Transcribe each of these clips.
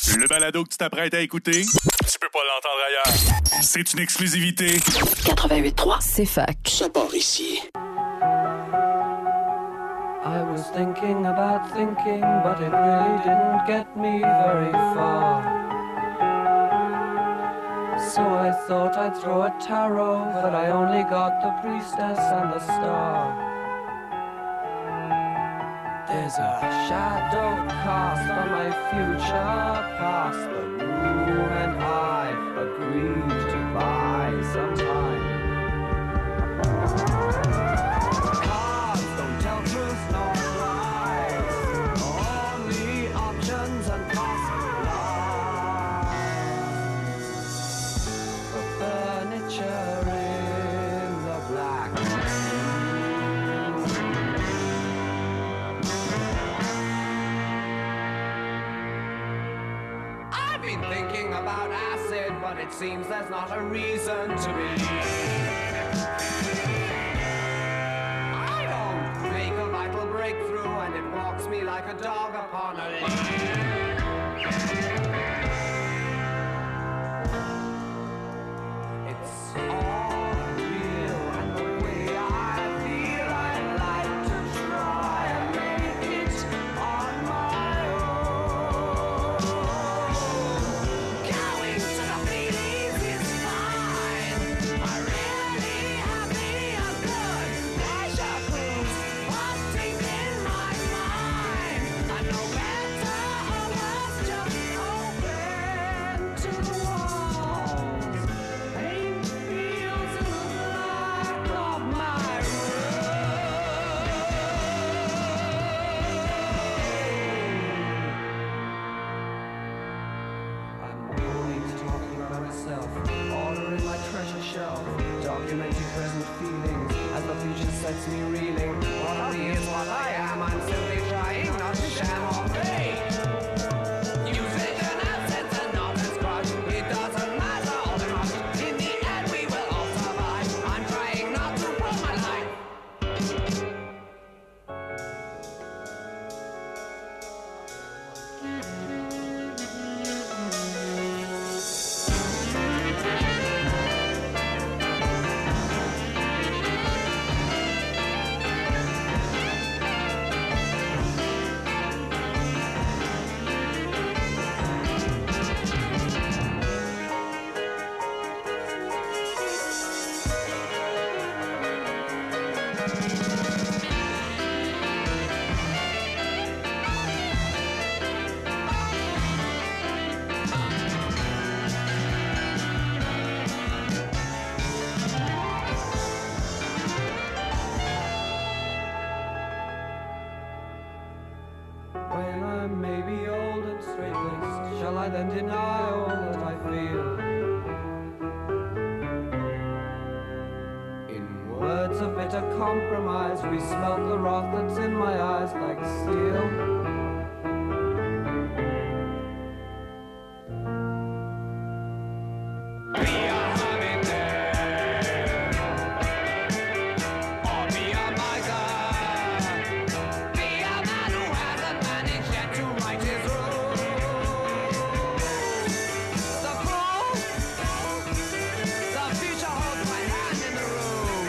Le balado que tu t'apprêtes à écouter, tu peux pas l'entendre ailleurs. C'est une exclusivité. 88.3, c'est fac. Ça part ici. I was thinking about thinking, but it really didn't get me very far. So I thought I'd throw a tarot, but I only got the priestess and the star. There's a shadow cast on my future past. The moon and I've agreed to buy some time. Cards don't tell truth nor lies, only options and possibilities. The furniture in the black. I've been thinking about acid, but it seems there's not a reason to believe. I don't make a vital breakthrough, and it walks me like a dog upon a leash. It's all real, and the way I feel, I'd like to try and make it on my own. Going to the Baileys is fine. I really have me a good pleasure cruise, wanting in my mind. I know better or worse, just open to the walls. Paint feels in the black of my room. I'm always talking about myself, ordering my treasure shelf, documenting present feelings as the future sets me reeling. What I is what I am, I'm simply trying not to sham or fake. Usation as sense and not as crush, it doesn't matter all the much. In the end we will all survive. I'm trying not to ruin my life. When I may be old and straight-laced, shall I then deny all that I feel? In words of bitter compromise, we smelt the wrath that's in my eyes like steel. Be a hobbit or be a miser. Be a man who hasn't managed yet to right his rules. The fool, the future holds my hand in the room.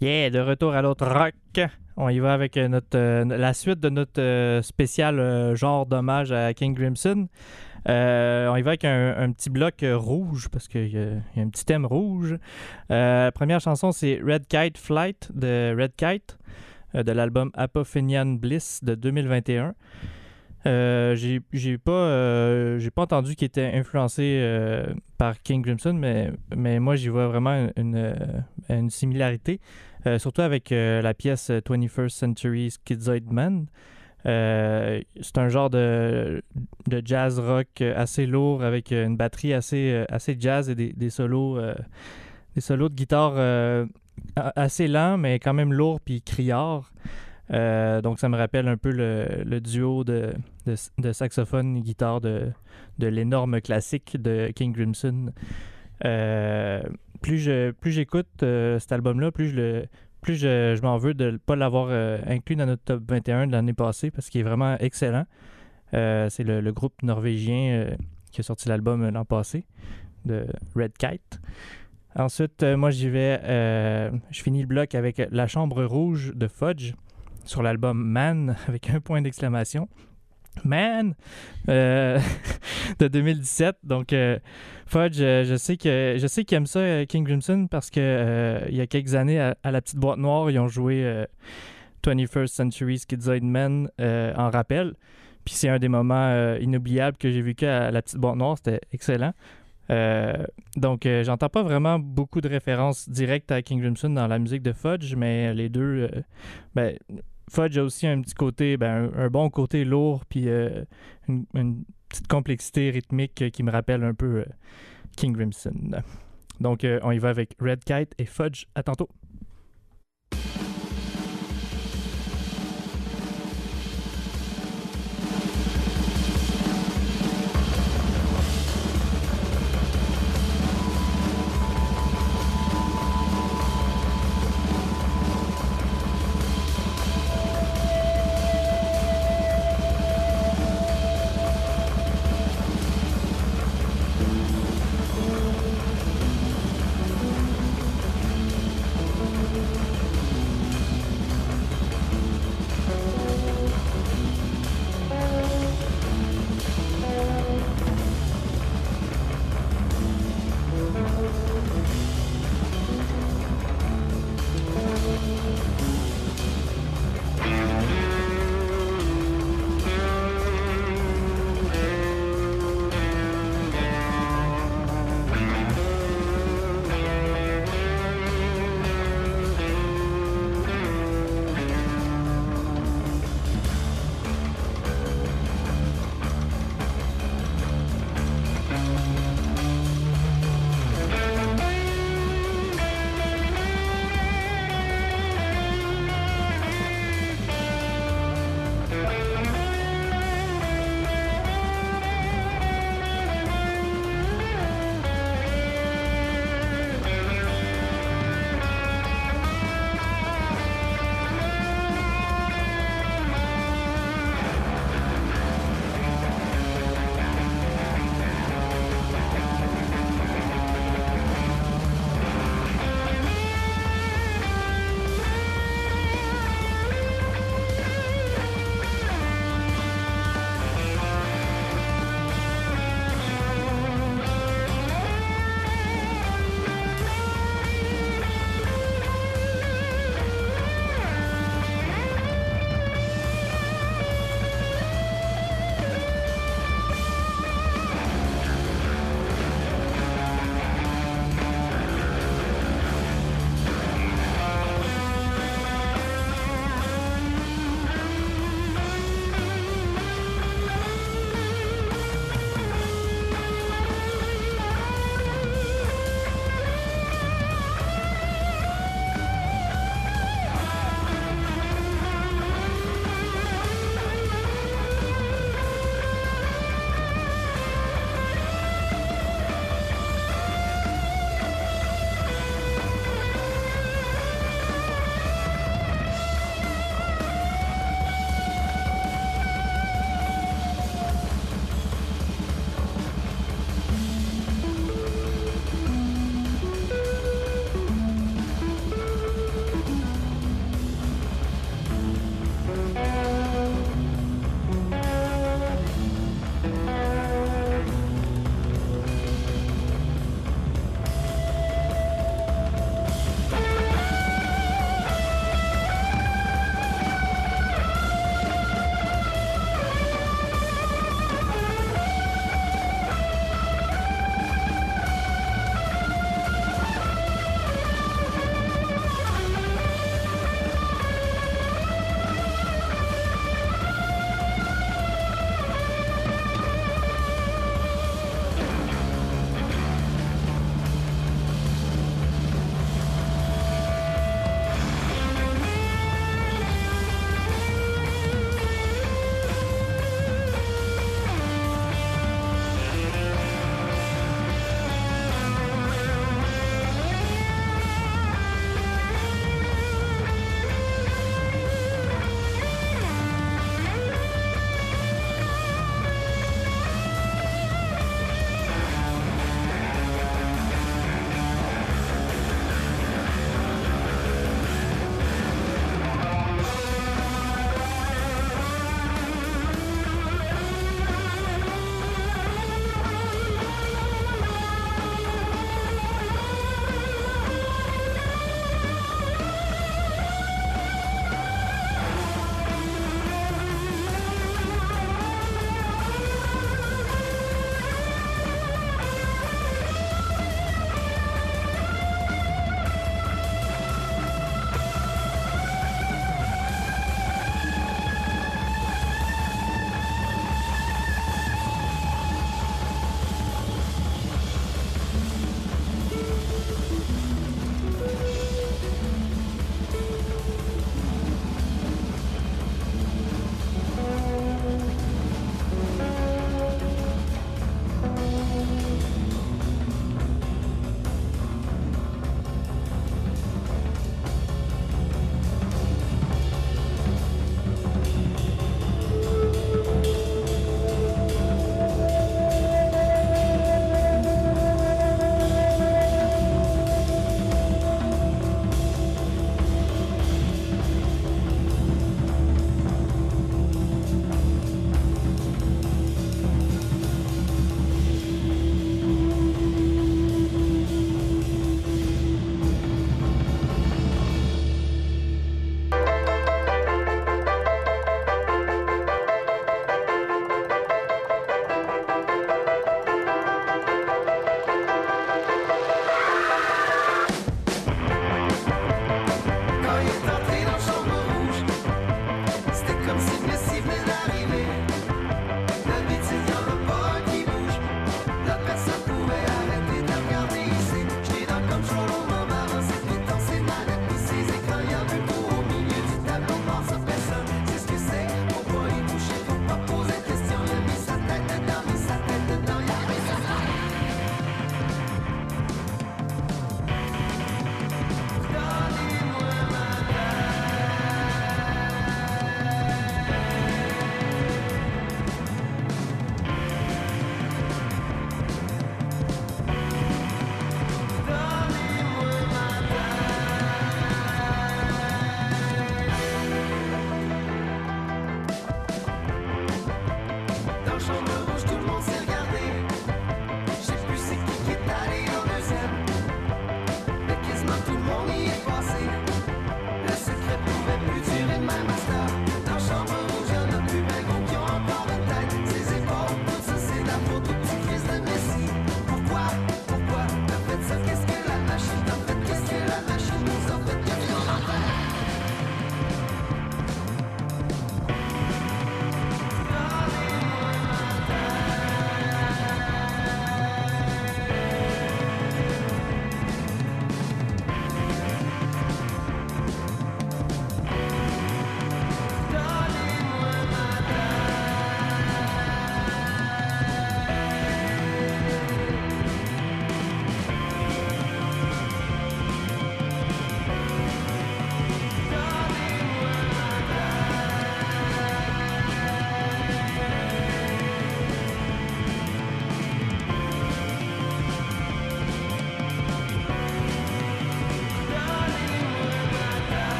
Yeah, de retour à l'autre rock. On y va avec la suite de notre spécial genre d'hommage à King Crimson. On y va avec un petit bloc rouge parce qu'il y a un petit thème rouge. La première chanson, c'est Red Kite Flight de Red Kite de l'album Apophenian Bliss de 2021. J'ai pas entendu qu'il était influencé par King Crimson, mais moi j'y vois vraiment une similarité, surtout avec la pièce 21st Century Schizoid Man. C'est un genre de jazz rock assez lourd avec une batterie assez jazz et des solos de guitare assez lents mais quand même lourds puis criards. Donc ça me rappelle un peu le duo de saxophone et guitare de l'énorme classique de King Crimson. Plus j'écoute cet album-là, plus je m'en veux de ne pas l'avoir inclus dans notre top 21 de l'année passée parce qu'il est vraiment excellent. C'est le groupe norvégien qui a sorti l'album l'an passé de Red Kite. Ensuite, moi j'y vais, je finis le bloc avec La Chambre Rouge de Fudge sur l'album Man avec un point d'exclamation. Man de 2017. Donc Fudge, je sais qu'il aime ça, King Crimson, parce que il y a quelques années à la petite boîte noire, ils ont joué 21st Century Schizoid Man en rappel. Puis c'est un des moments inoubliables que j'ai vécu à la petite boîte noire. C'était excellent. Donc j'entends pas vraiment beaucoup de références directes à King Crimson dans la musique de Fudge, mais les deux Fudge a aussi un petit côté, un bon côté lourd, puis une petite complexité rythmique qui me rappelle un peu King Crimson. Donc on y va avec Red Kite et Fudge. À tantôt.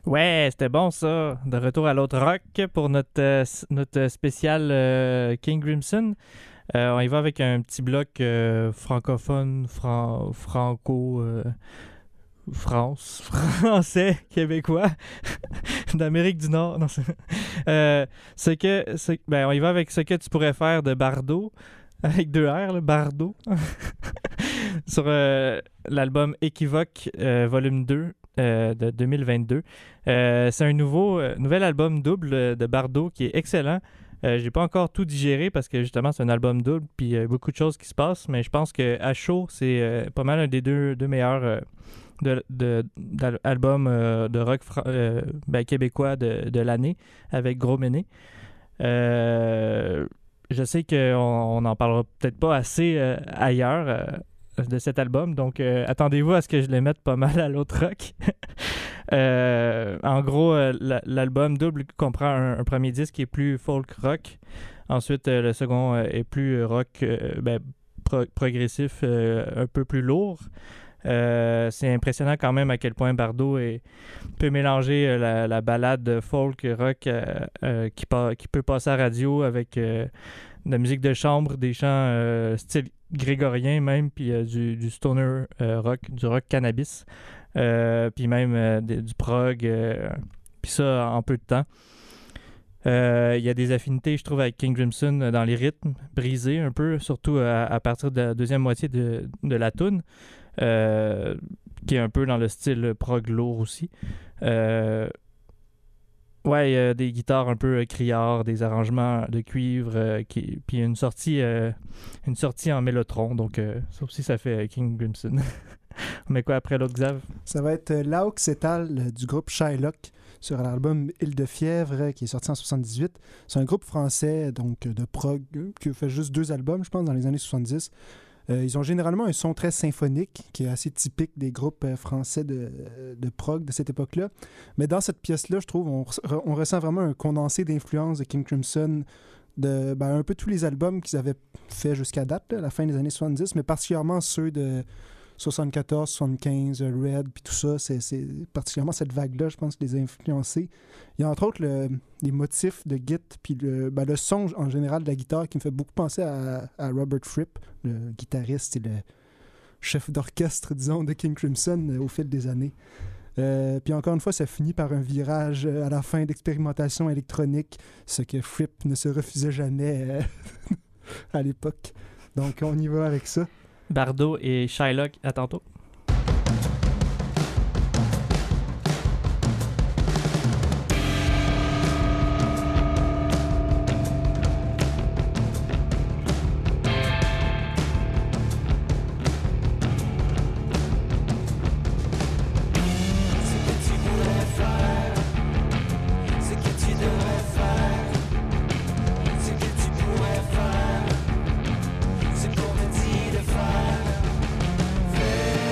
Ouais, c'était bon ça. De retour à l'autre rock pour notre spécial King Crimson. On y va avec un petit bloc francophone, franco, français, québécois, d'Amérique du Nord. Non, on y va avec ce que tu pourrais faire de Bardot, avec 2 R, là, Bardot, sur l'album Équivoque, volume 2. De 2022. C'est un nouvel album double de Bardot qui est excellent. J'ai pas encore tout digéré parce que justement c'est un album double puis il y a beaucoup de choses qui se passent, mais je pense que à chaud c'est pas mal un des deux meilleurs albums de rock québécois de l'année avec Gros Méné. Je sais qu'on n'en parlera peut-être pas assez ailleurs de cet album, donc attendez-vous à ce que je les mette pas mal à l'autre rock. En gros, l'album double comprend un premier disque qui est plus folk rock, ensuite le second est plus rock progressif, un peu plus lourd. C'est impressionnant quand même à quel point Bardot peut mélanger la ballade folk rock qui peut passer à radio avec de la musique de chambre, des chants style grégorien même, puis du stoner rock, du rock cannabis, puis même du prog, puis ça en peu de temps. Il y a des affinités, je trouve, avec King Crimson dans les rythmes brisés un peu, surtout à partir de la deuxième moitié de la toune, qui est un peu dans le style prog lourd aussi. Ouais, il y a des guitares un peu criards, des arrangements de cuivre, puis une sortie en mélotron. Donc, ça aussi, ça fait King Crimson. On met quoi après l'autre, Xav? Ça va être Laux Etal du groupe Shylock sur l'album Île de Fièvre qui est sorti en 78. C'est un groupe français donc de prog qui a fait juste 2 albums, je pense, dans les années 70. Ils ont généralement un son très symphonique qui est assez typique des groupes français de prog de cette époque-là. Mais dans cette pièce-là, je trouve, on ressent vraiment un condensé d'influences de King Crimson, de un peu tous les albums qu'ils avaient fait jusqu'à date, là, à la fin des années 70, mais particulièrement ceux de 74, 75, Red, puis tout ça. C'est particulièrement cette vague-là, je pense, qui les a influencés. Il y a entre autres les motifs de Git, puis le son en général de la guitare qui me fait beaucoup penser à Robert Fripp, le guitariste et le chef d'orchestre, disons, de King Crimson au fil des années. Puis encore une fois, ça finit par un virage à la fin d'expérimentation électronique, ce que Fripp ne se refusait jamais à l'époque. Donc on y va avec ça. Bardot et Shylock, à tantôt. C'est qu'on te dit de faire.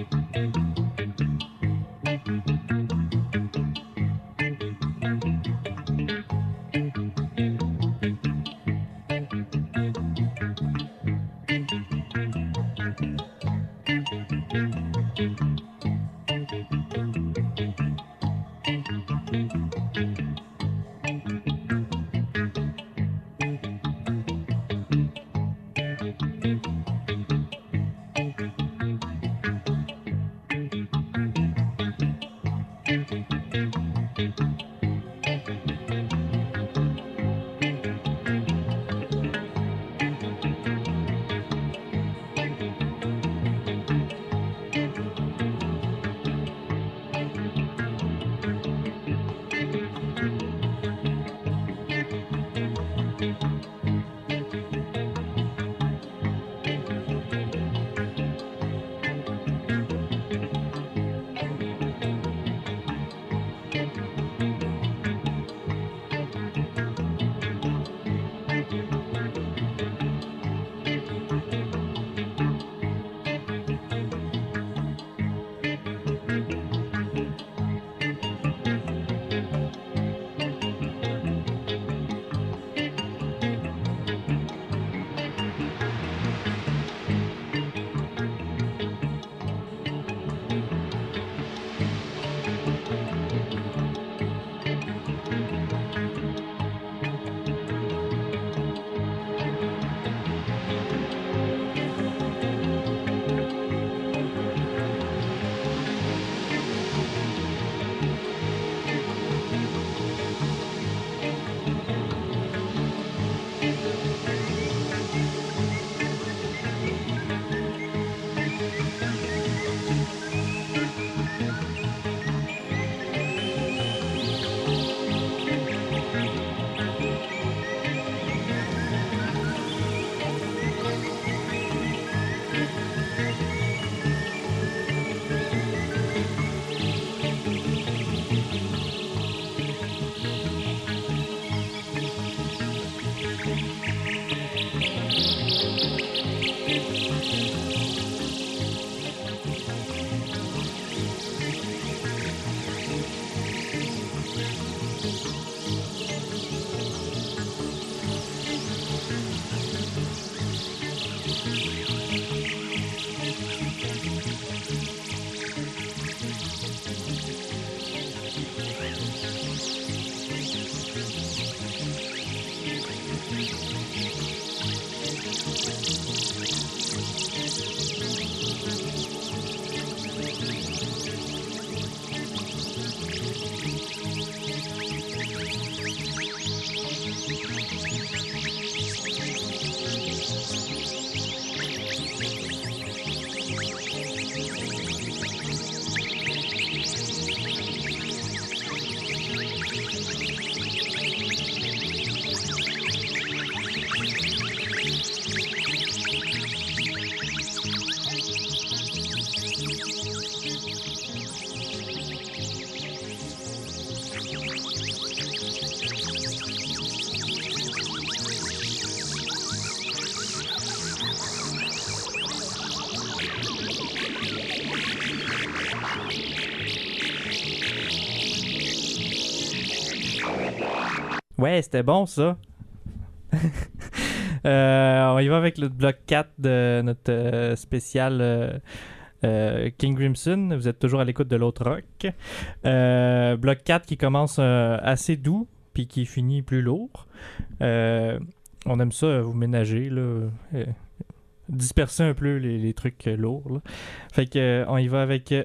Ouais, c'était bon ça. On y va avec le bloc 4 de notre spécial King Crimson. Vous êtes toujours à l'écoute de l'autre rock. Bloc 4 qui commence assez doux puis qui finit plus lourd. On aime ça vous ménager là, disperser un peu les trucs lourds là. Fait que on y va avec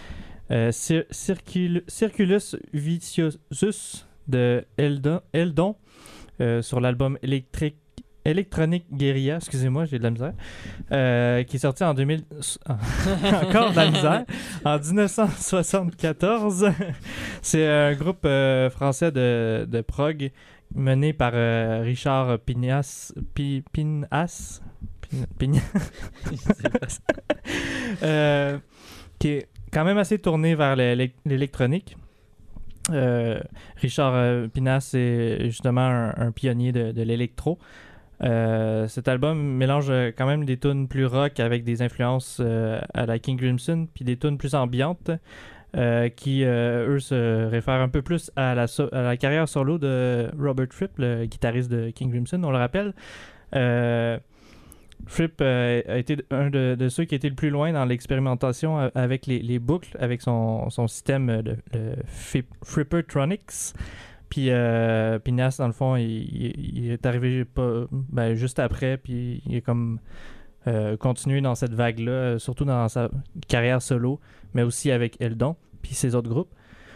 Circulus Viciosus de Eldon sur l'album Electronic Guerilla, excusez-moi, j'ai de la misère, qui est sorti en 2000... encore de la misère, en 1974. C'est un groupe français de prog mené par Richard Pinas, qui est quand même assez tourné vers l'électronique. Richard Pinas est justement un pionnier de l'électro. Cet album mélange quand même des tunes plus rock avec des influences à la King Crimson, puis des tunes plus ambiantes qui, eux, se réfèrent un peu plus à la carrière solo de Robert Fripp, le guitariste de King Crimson, on le rappelle. Fripp a été un de ceux qui a été le plus loin dans l'expérimentation avec les boucles, avec son système le Frippertronics. Puis Nas, dans le fond, il est arrivé juste après, puis il est comme continué dans cette vague-là, surtout dans sa carrière solo, mais aussi avec Eldon, puis ses autres groupes.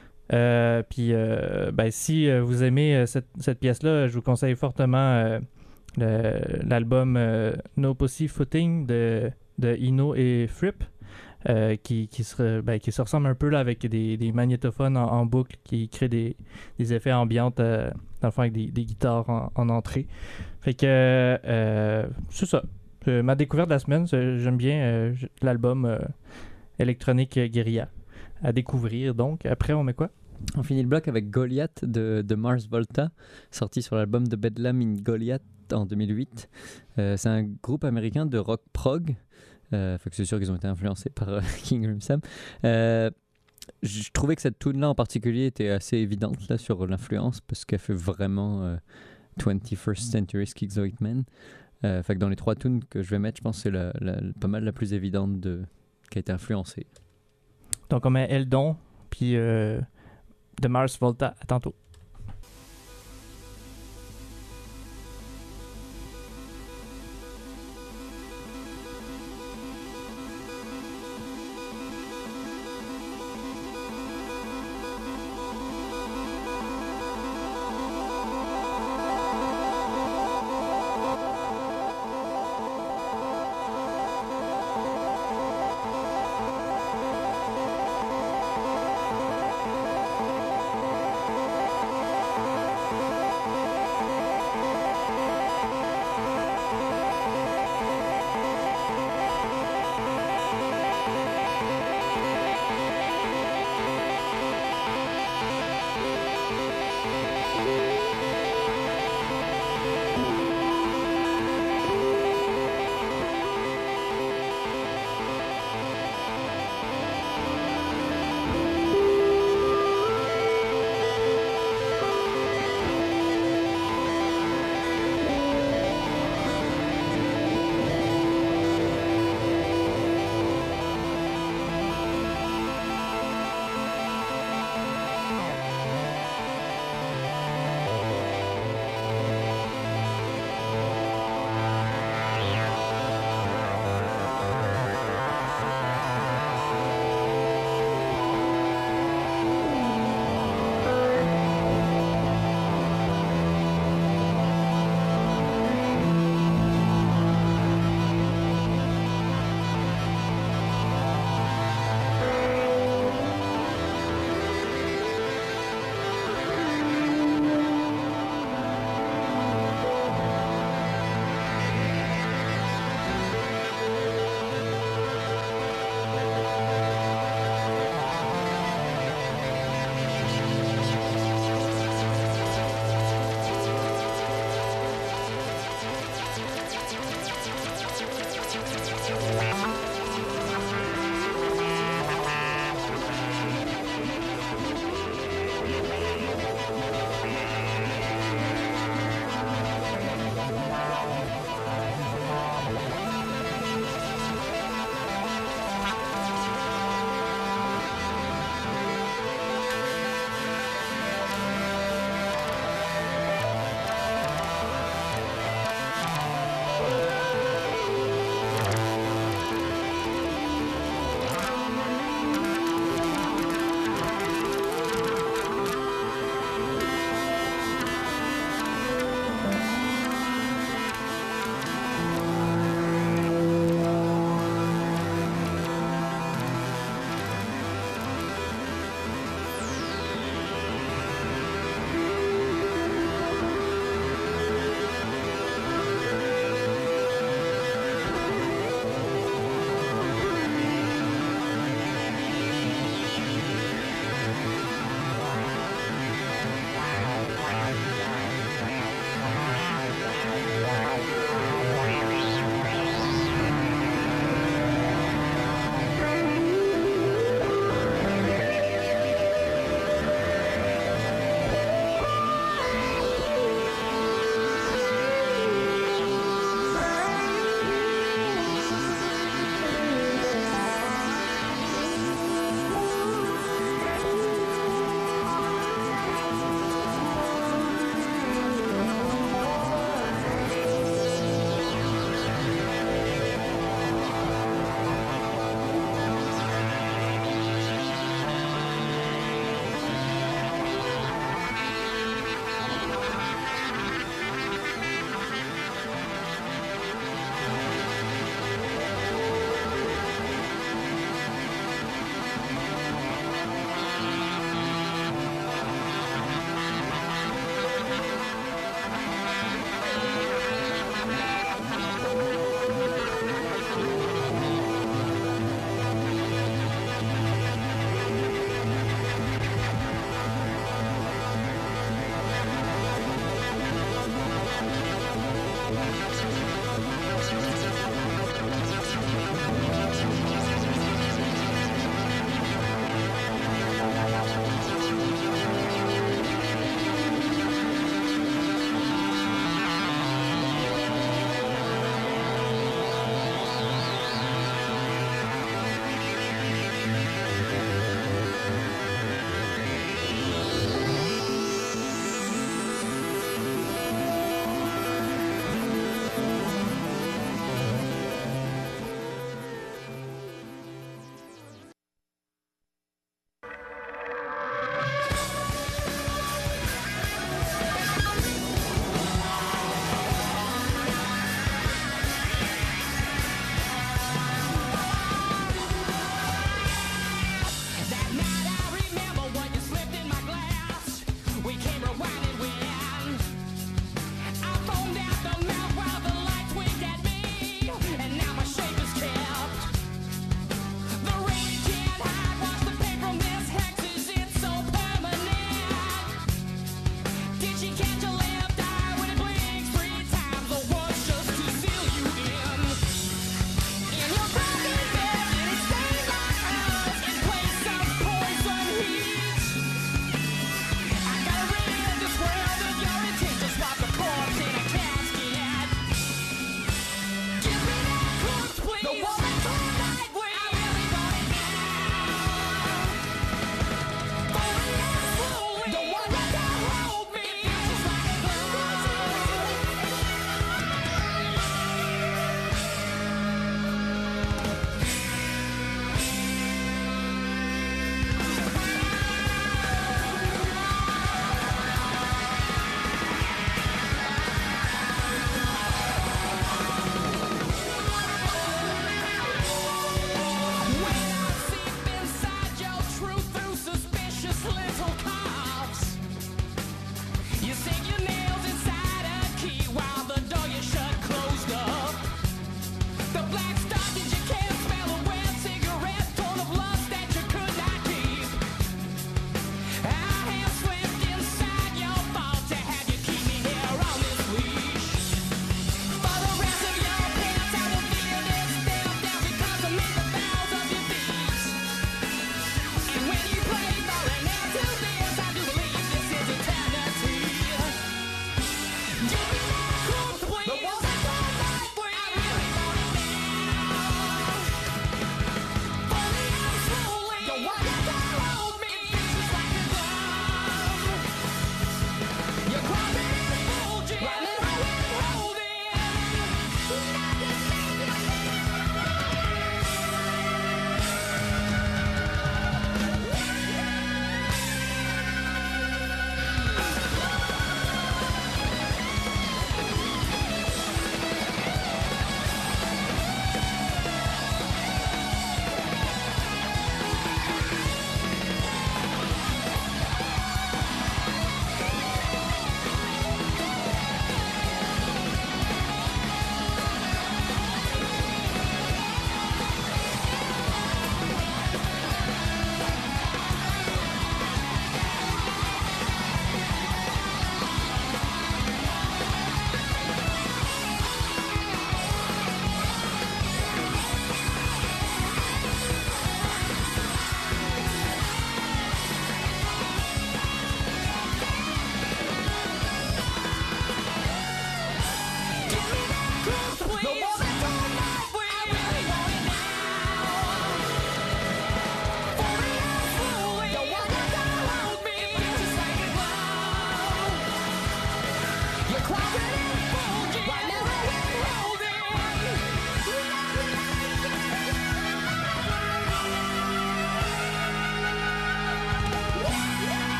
Si vous aimez cette pièce-là, je vous conseille fortement l'album No Pussyfooting de Eno et Fripp, qui se ressemble un peu là, avec des magnétophones en boucle qui créent des effets ambiantes dans le fond avec des guitares en entrée. Fait que c'est ça. Ma découverte de la semaine, j'aime bien l'album électronique Guerilla à découvrir. Donc après on met quoi? On finit le bloc avec Goliath de Mars Volta, sorti sur l'album de Bedlam in Goliath en 2008. C'est un groupe américain de rock prog. Fait que c'est sûr qu'ils ont été influencés par King Crimson. Je trouvais que cette tune là en particulier était assez évidente là, sur l'influence parce qu'elle fait vraiment 21st Century Schizoid Man. Fait que dans les 3 tunes que je vais mettre, je pense que c'est pas mal la plus évidente qui a été influencée. Donc on met Eldon puis de Mars Volta. À tantôt.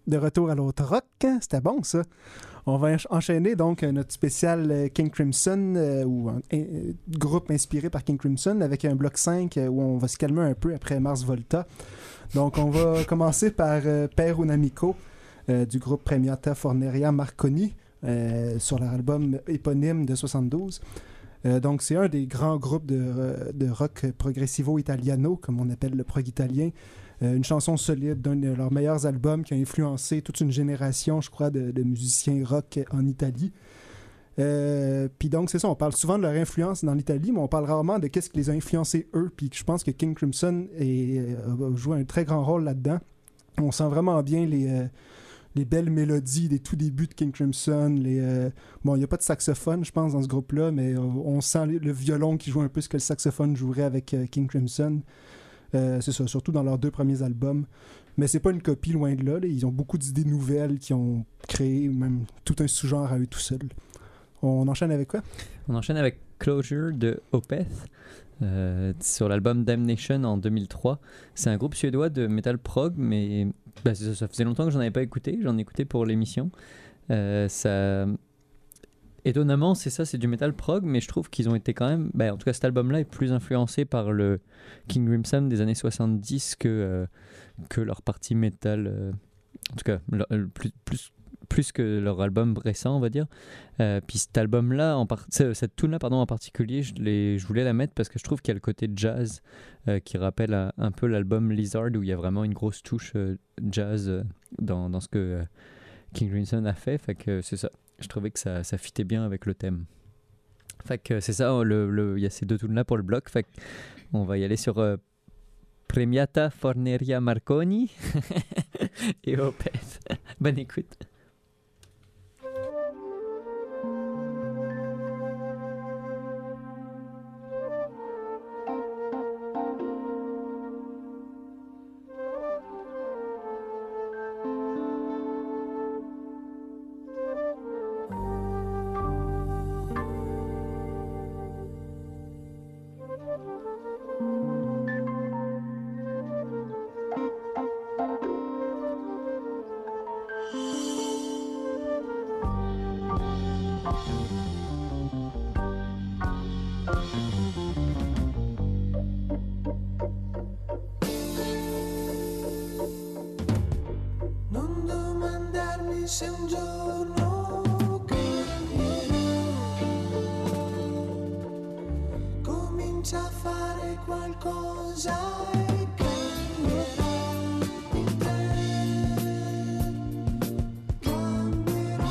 de retour à l'autre rock. C'était bon, ça. On va enchaîner donc notre spécial King Crimson, ou un groupe inspiré par King Crimson, avec un bloc 5 où on va se calmer un peu après Mars Volta. Donc, on va commencer par Per un amico du groupe Premiata Forneria Marconi sur leur album éponyme de 72. Donc, c'est un des grands groupes de rock progressivo-italiano, comme on appelle le prog italien. Une chanson solide d'un de leurs meilleurs albums qui a influencé toute une génération, je crois, de musiciens rock en Italie. Puis donc, c'est ça, on parle souvent de leur influence dans l'Italie, mais on parle rarement de qu'est-ce qui les a influencés eux. Puis je pense que King Crimson a joué un très grand rôle là-dedans. On sent vraiment bien les belles mélodies des tout débuts de King Crimson. Bon, il n'y a pas de saxophone, je pense, dans ce groupe-là, mais on sent le violon qui joue un peu ce que le saxophone jouerait avec King Crimson. C'est ça, surtout dans leurs 2 premiers albums. Mais c'est pas une copie, loin de là. Ils ont beaucoup d'idées nouvelles qui ont créé même tout un sous-genre à eux tout seuls. On enchaîne avec quoi? On enchaîne avec Closure de Opeth sur l'album Damnation en 2003. C'est un groupe suédois de metal prog, mais ça faisait longtemps que j'en avais pas écouté. J'en ai écouté pour l'émission. Étonnamment, c'est du metal prog, mais je trouve qu'ils ont été quand même... en tout cas, cet album-là est plus influencé par le King Crimson des années 70 que leur partie metal... en tout cas, plus que leur album récent, on va dire. Puis cet album-là, cette tune-là, en particulier, je voulais la mettre parce que je trouve qu'il y a le côté jazz qui rappelle un peu l'album Lizard, où il y a vraiment une grosse touche jazz dans ce que King Crimson a fait. Fait que c'est ça. Je trouvais que ça fitait bien avec le thème. Fait que c'est ça, il y a ces 2 tunes là pour le bloc. Fait qu'on va y aller sur Premiata Forneria Marconi et Opeth. Bonne écoute. se un giorno cambierò, comincia a fare qualcosa e cambierà in te, cambierà.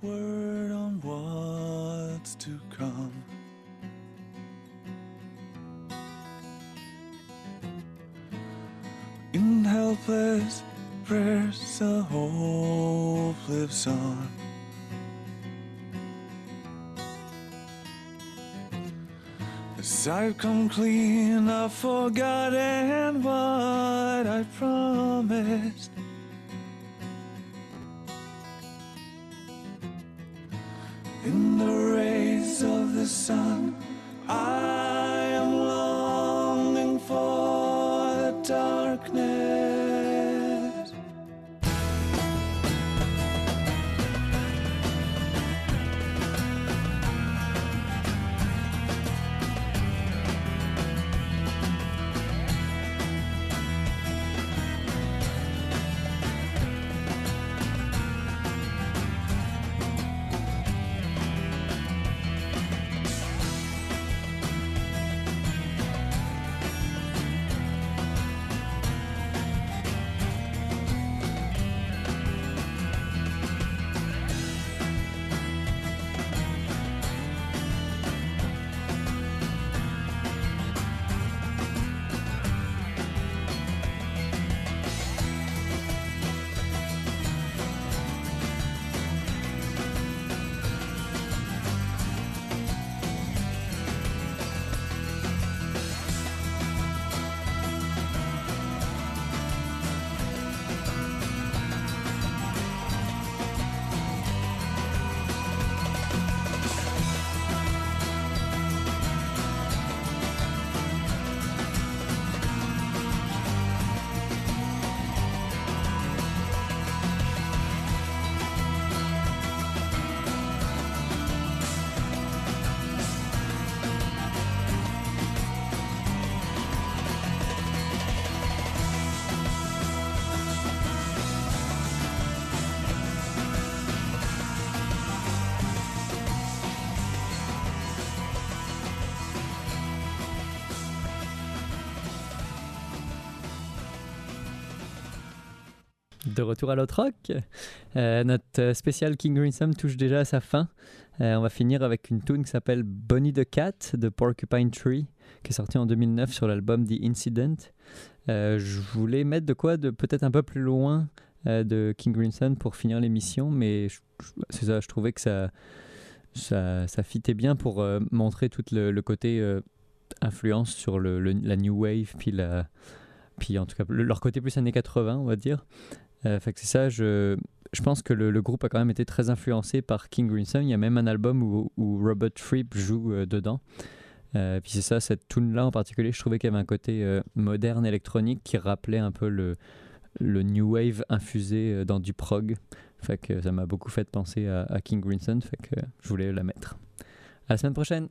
word on what's to come. In helpless prayers, the hope lives on. As I've come clean, I've forgotten what I promised. In the rays of the sun, I am longing for the darkness. De retour à l'autre rock, notre spécial King Crimson touche déjà à sa fin. On va finir avec une tune qui s'appelle Bonnie the Cat de Porcupine Tree, qui est sortie en 2009 sur l'album The Incident. Je voulais mettre de quoi de peut-être un peu plus loin de King Crimson pour finir l'émission, mais c'est ça, je trouvais que ça fitait bien pour montrer tout le côté influence sur la New Wave, puis en tout cas leur côté plus années 80, on va dire. Fait que c'est ça, je pense que le groupe a quand même été très influencé par King Crimson. Il y a même un album où Robert Fripp joue dedans. Puis c'est ça, cette tune-là en particulier, je trouvais qu'il y avait un côté moderne électronique qui rappelait un peu le New Wave infusé dans du prog. Fait que ça m'a beaucoup fait penser à King Crimson, fait que je voulais la mettre. À la semaine prochaine!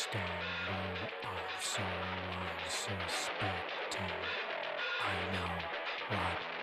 bystander of so unsuspecting. I know what